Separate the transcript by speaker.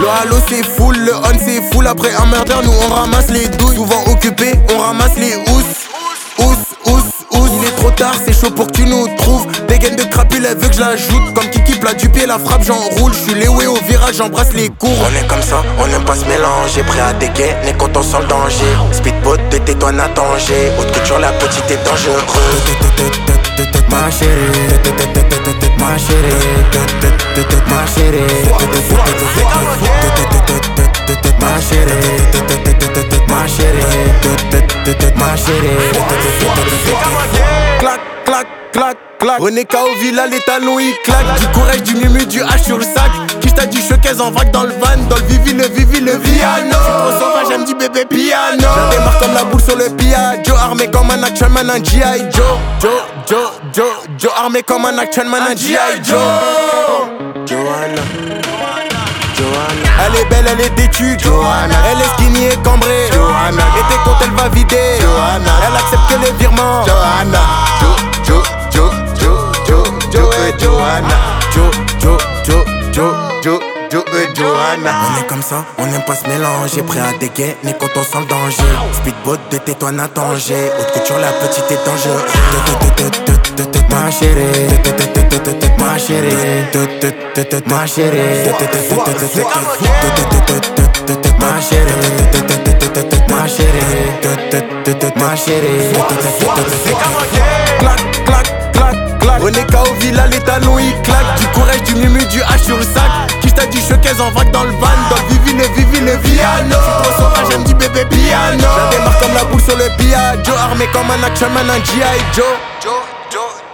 Speaker 1: Le halo c'est full, le on c'est full. Après un murder, nous on ramasse les douilles. Souvent occupés, on ramasse les housses. Il est trop tard, c'est chaud pour que tu nous trouves. Des gaines de crapule, elle veut que je l'ajoute. Comme Kiki plat du pied, la frappe j'enroule. Je suis léoué au virage, j'embrasse les cours.
Speaker 2: On est comme ça, on n'aime pas se mélanger. Prêt à dégainer quand on sent le danger. Speedboat de tais-toi, n'a danger. Haute couture, la petite est dangereuse.
Speaker 1: Ma chérie, ma chérie, ma chérie, ma chérie, ma chérie. Clac, clac, clac, clac. On est KO Villa, les talons ils claquent. Du courage, du mumu, du H sur le sac. Quiche du showcase en vrac dans le van. Dans le Vivi, le Viano. Trop sauvage, elle me dit bébé piano. Je démarre comme la boule sur le Joe armé comme un action man, un G.I. Joe armé comme un action man, un G.I. Joe.
Speaker 2: Johanna.
Speaker 1: Elle est belle, elle est têtue, Johanna. Elle est skinny et cambrée, Johanna. Et tes comptes, elle va vider, Johanna. Elle accepte que les virements, Johanna. Johanna. On est comme ça, on n'aime pas se mélanger. Prêt à dégainer quand on sent le danger. Speedboat de tais-toi, n'a danger. Haute couture, la petite est dangereuse. Ma chérie, ma chérie, ma chérie, ma chérie, ma chérie. Clac, clac, clac, clac. On est KO Villa, les talons ils claquent. Du courage, du mumu, du H sur le sac. Quiche du showcase en vrac dans le van. Dans le Vivi, le Viano. J'suis trop sauvage, elle me dit bébé piano. Je démarre comme la boule sur le Joe armé comme un action man, un G.I. Joe.